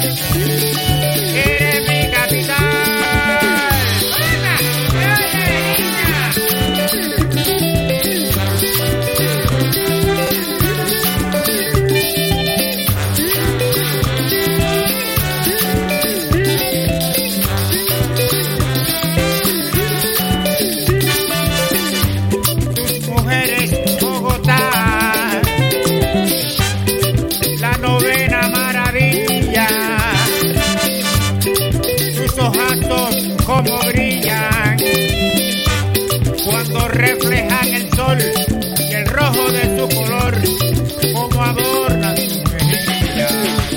Eres mi capital. Tus mujeres, Bogotá, la novena maravilla. Sus ojazos como brillan cuando reflejan el sol y el rojo de su color como adornan sus mejillas.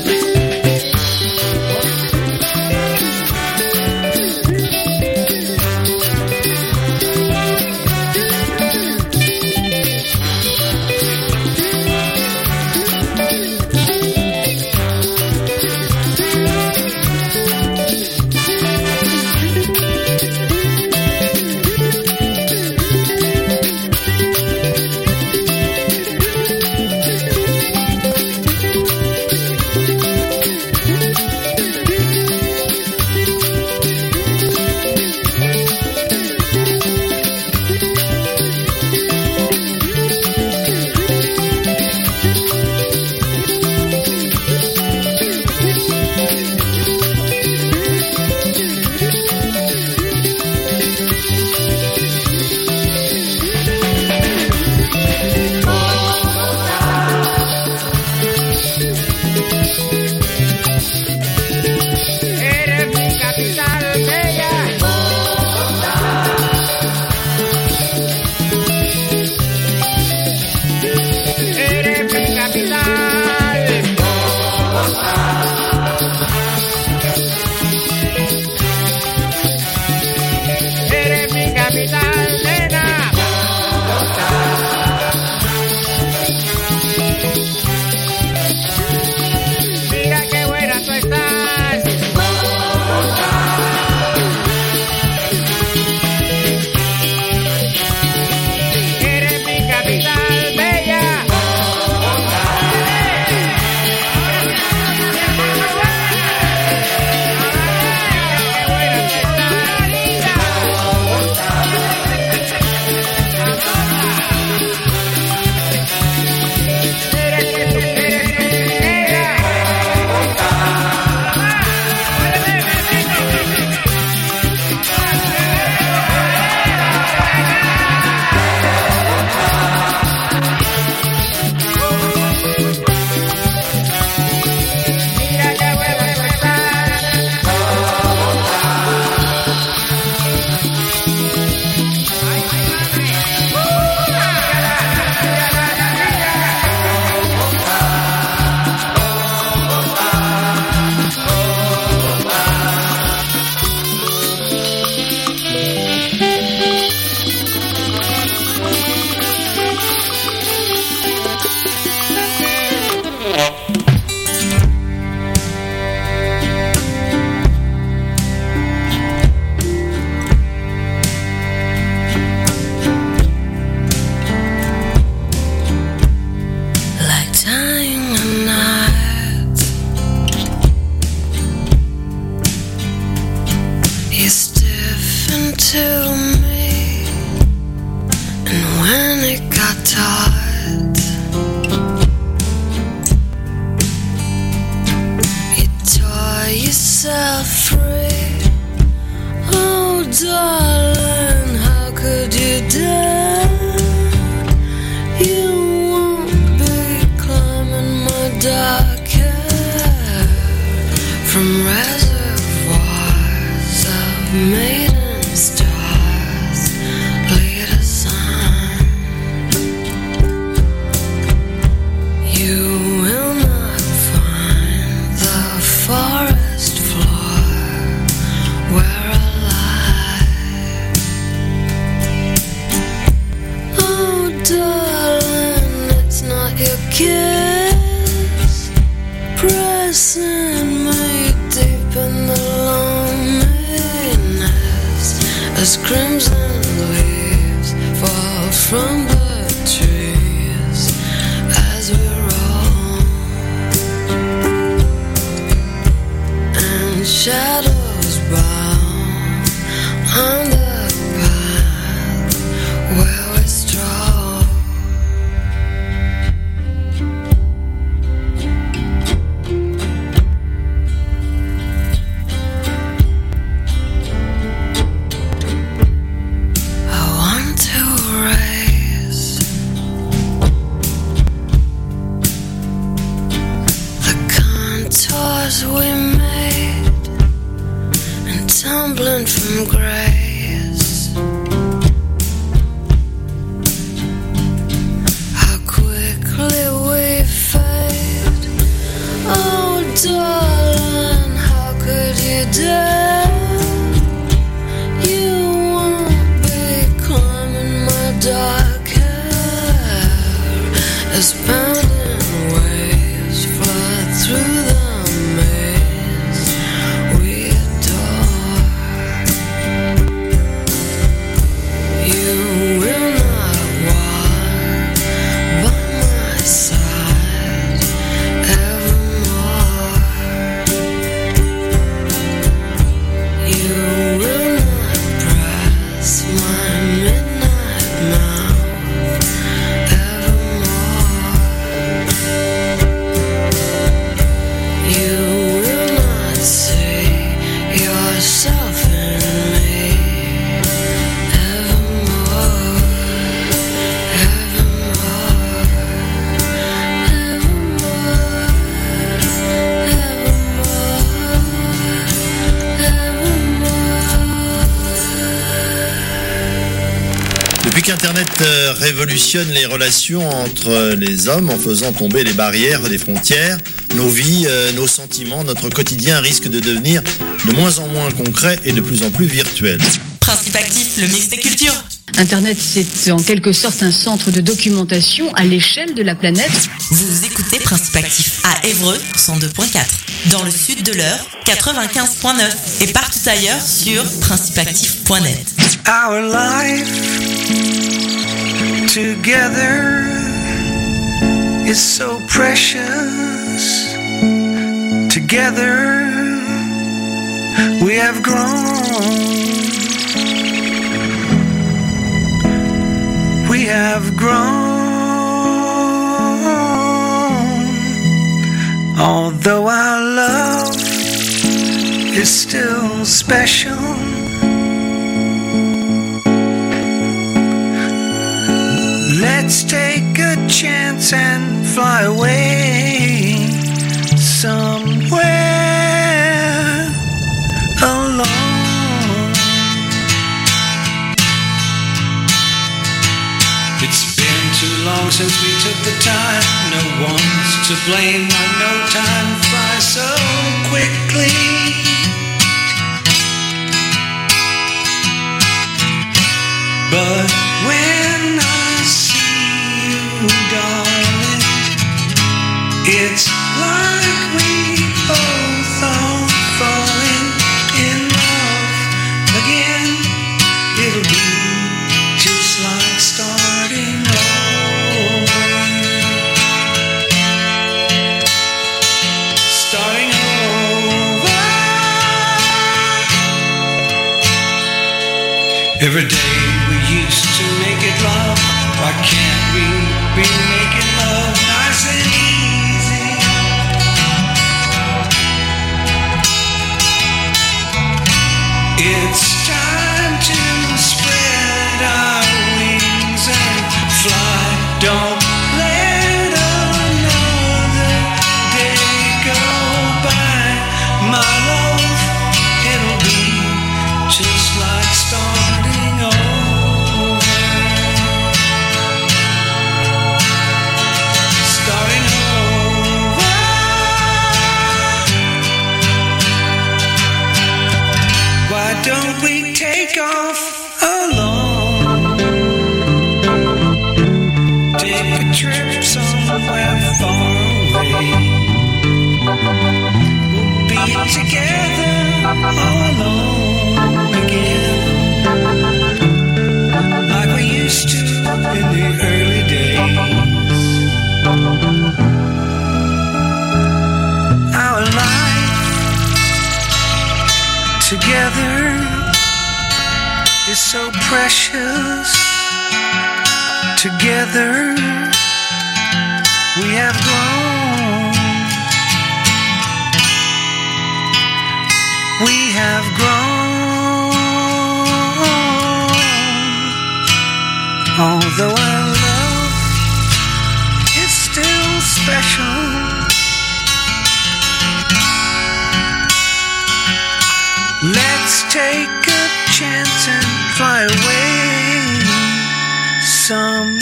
As crimson leaves fall from the trees as we roll. shadows bound on the path where we stroll. I want to raise the contours we made and tumbling from grace. How quickly we fade. Oh, darling, how could you dare? You won't be climbing my dark hair as pounding waves flood through the maze we adore. You will not walk by my side evermore. You will not press my midnight mouth evermore. You will not see yourself in me evermore, evermore, Depuis qu'Internet révolutionne les relations entre les hommes en faisant tomber les barrières des frontières, nos vies, nos sentiments, notre quotidien risque de devenir de moins en moins concret et de plus en plus virtuel. Principe actif, le mix des cultures. Internet, c'est en quelque sorte un centre de documentation à l'échelle de la planète. Vous écoutez Principe actif à Évreux 102.4, dans le sud de l'Eure 95.9 et partout ailleurs sur principeactif.net. Our life together is so precious. Together we have grown. We have grown. Although our love is still special, let's take a chance and fly away somewhere alone. It's been too long since we took the time. No one's to blame. I know time flies so quickly. But when I see you, darling, it's like we both are falling in love again. It'll be just like starting over. Starting over. Every day we used to make it love. Why can't we be making love nice and easy? It's time to spread our wings and fly. Don't let another day go by. My love, it'll be just like starting over. Starting over. Why don't we take off alone? Take a trip somewhere far away. We'll be together all alone again, like we used to in the early days. Our life together is so precious. Together we have grown. We have grown. Although our love is still special. Let's take a chance and fly away somewhere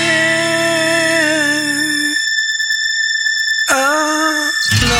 alone.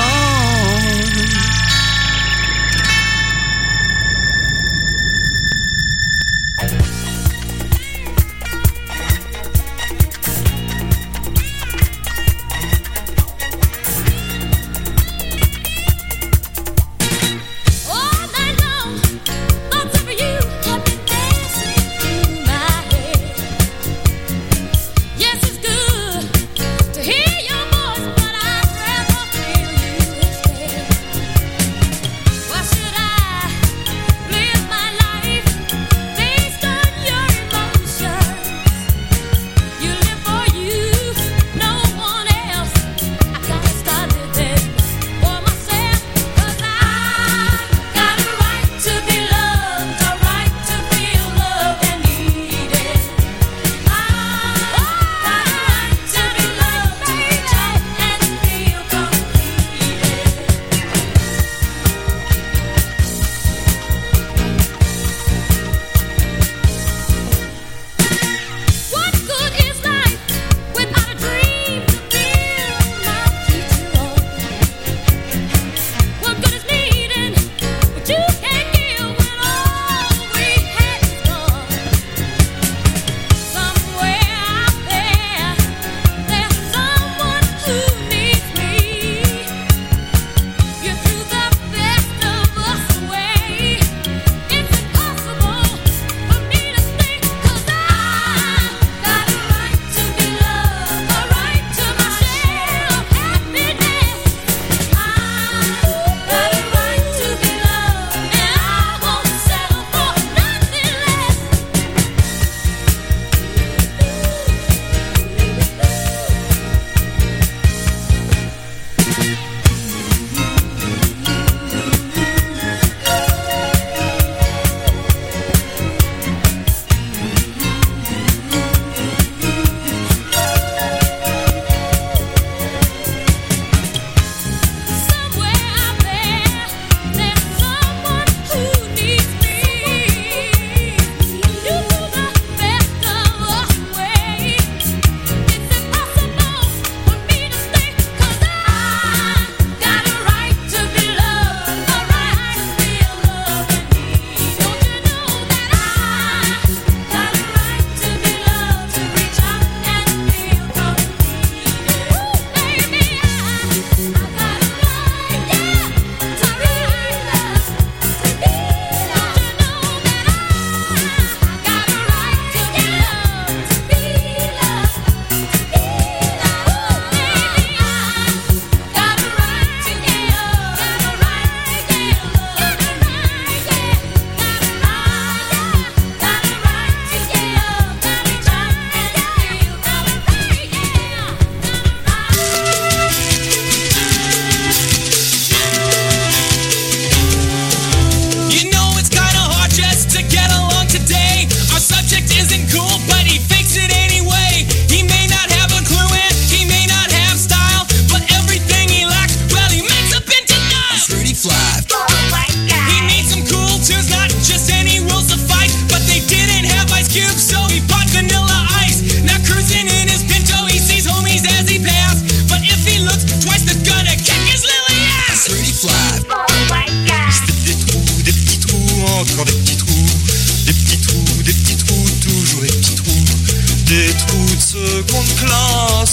seconde classe,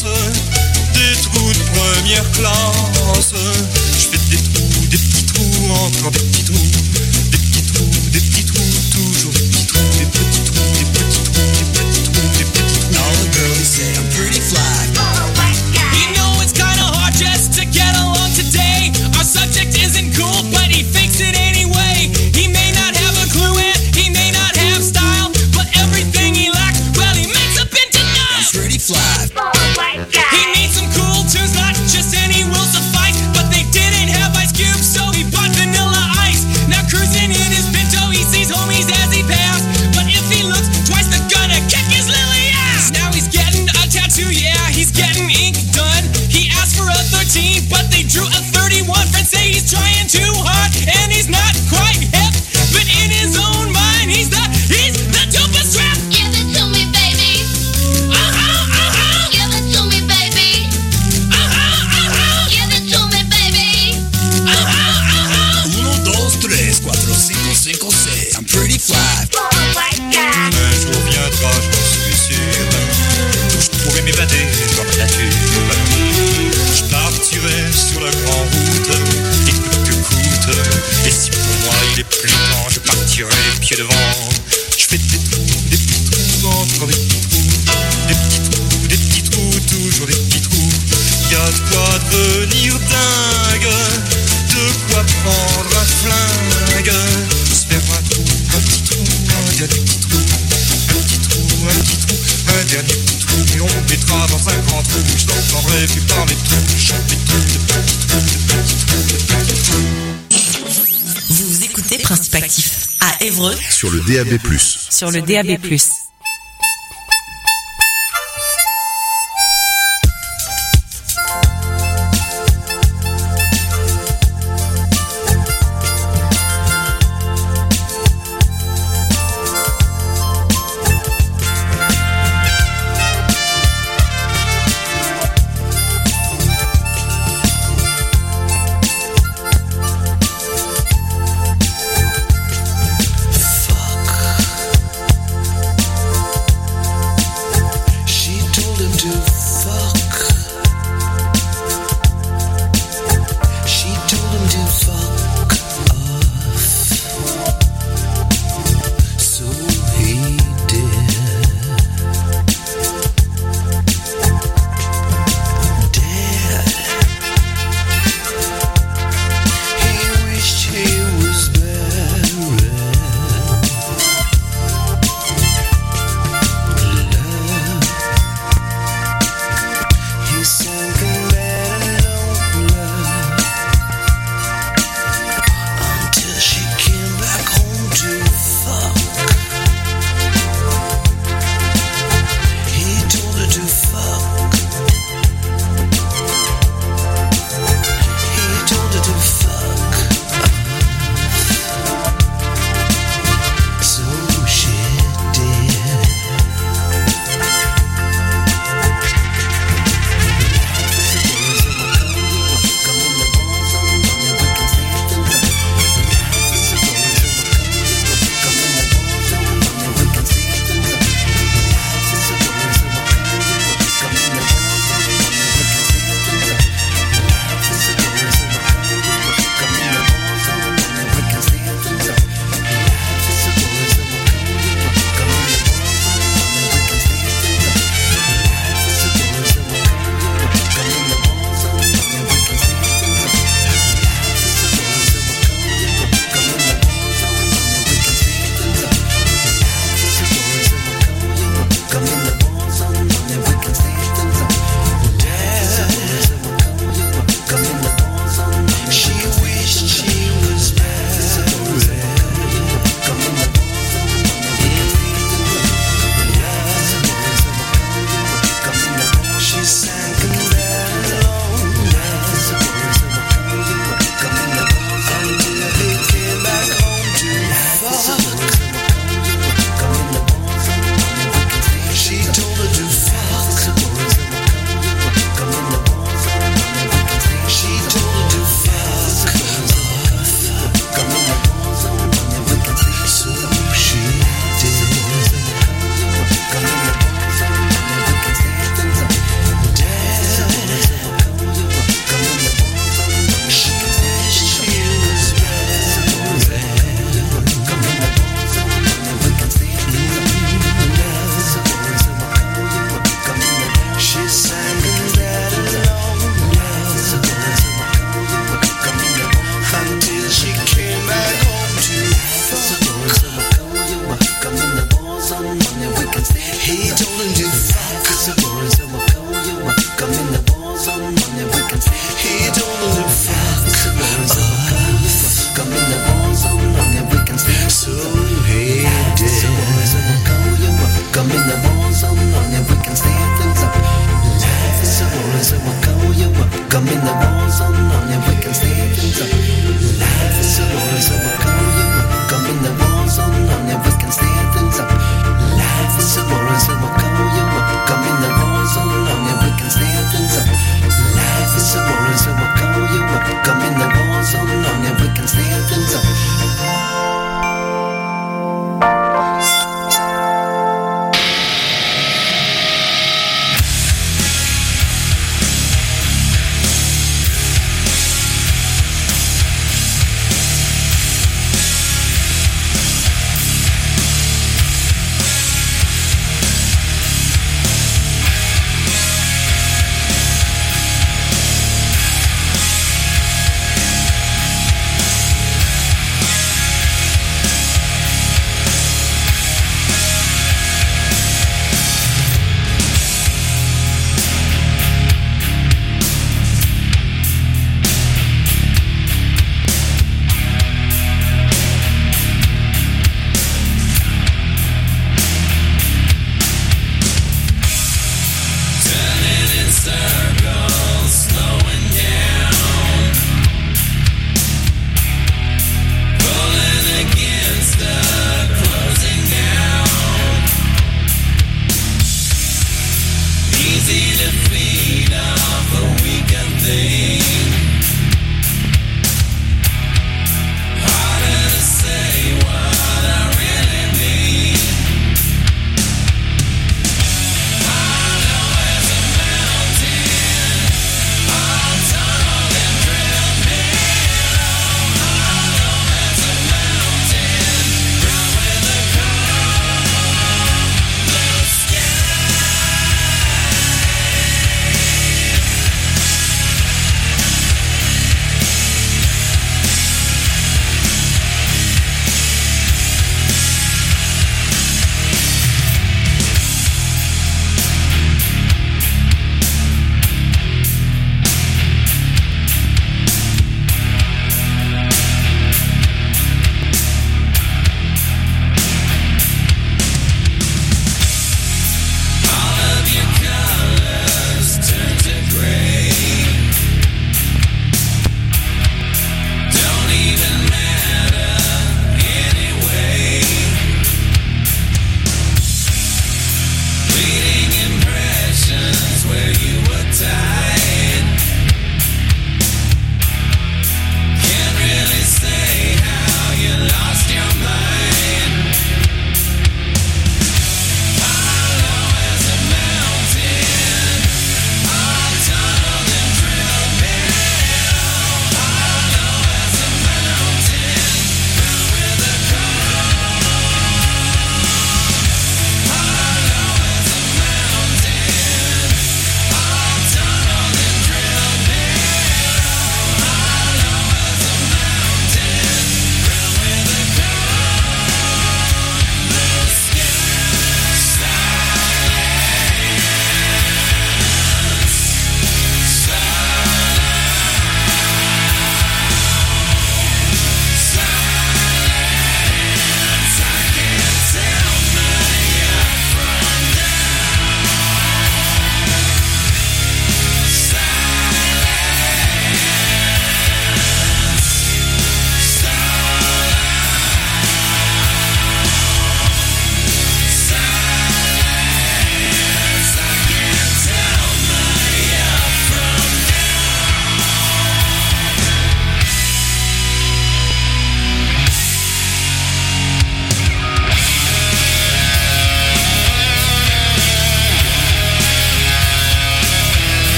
des trous de première classe. Je fais des trous, des petits trous, encore des petits trous, des petits trous, des petits trous, toujours des petits trous, des petits trous, des petits trous, des petits trous, des petits trous. All the girls say I'm pretty fly. You know it's kinda hard just to get along today. Our subject isn't cool, but he fakes it anyway. He think I'll say I'm pretty fly. Un jour viendra, j'en suis sûr, où je pourrai m'évader dans la nature. Je partirai sur la grande route, et coûte que coûte. Et si pour moi il est plus temps, je partirai pied devant. Je fais des petits trous, encore des petits trous. Des petits trous, toujours des petits trous. Y'a de quoi devenir dingue, de quoi prendre un flingue. Se faire un trou, un petit trou, un dernier petit trou. Un petit trou, un petit trou, un dernier petit trou. Et on me mettra dans un grand trou. Je n'entendrai plus parler de trous. Chanter de trous, de petits trous, de petits trous, de petits trous. Vous écoutez Principe Actif à Évreux Sur le DAB+. sur le DAB+. Fuck.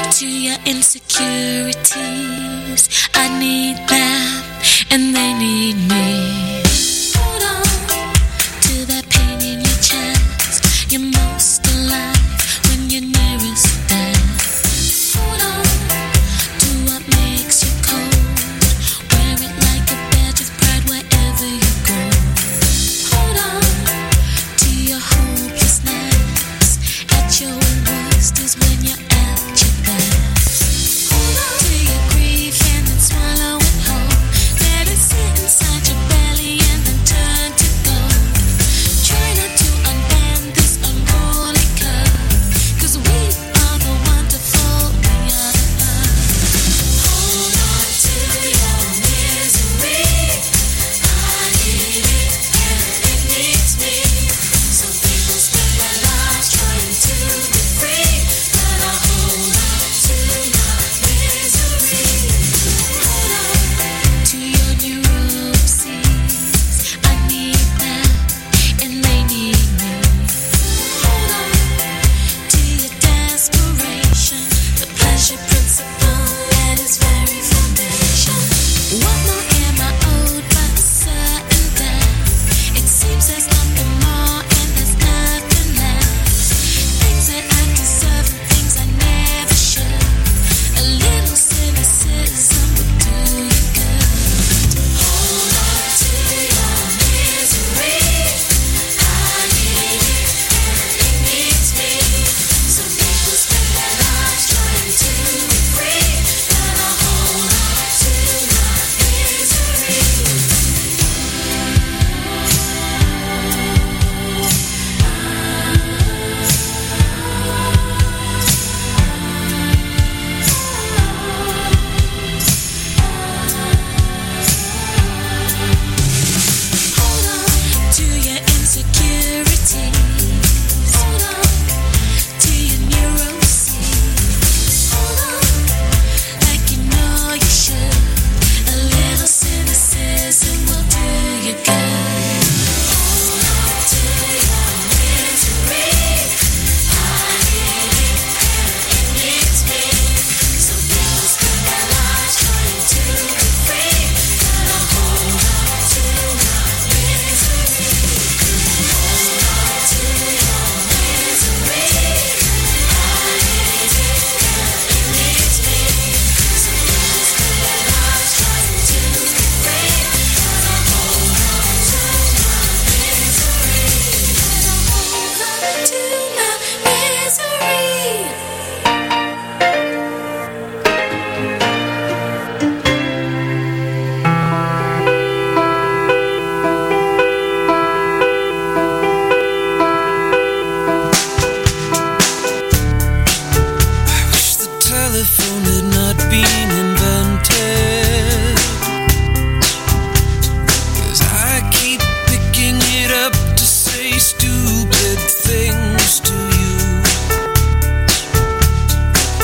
to your insecurities. I need them and they need me. Hold on to that pain in your chest. You're most alive when you're nearest death. Hold on to what makes you cold. Wear it like a badge of pride wherever you go. Hold on to your hopelessness. At your worst is when you're at your best. Hold on to your grief and then swallow it whole. Let it sit inside your belly and then turn to gold. Try not to unbend this unholy curve, 'cause we are the wonderful we are. Hold on to your misery. I need it and it needs me. Some people spend their lives trying to be free, but I hold on to my misery. Hold on to your neuroses. I need them and they need me. Hold on to your desperation, the pleasure principle at its very foundation. What more am I owed but a certain death? It seems there's nothing more and there's nothing less. Things that I deserve and things I never should. A little cynicism would do you good. Hold on to your misery. I need it and it needs me. Some people spend their lives trying to be free, but I hold on to my misery. Hold on to your insecurities. Hold on to your neuroses. Hold on like you know you should. A little cynicism will do you good. Hold on to your misery. I need it and it needs me. Some people spend their lives trying to be free, but I hold on to my misery. Hold on to your misery. I need it and it needs me. Some people spend their lives trying to be free, but I hold on to my misery. But I hold on to my misery. Wish the telephone had not been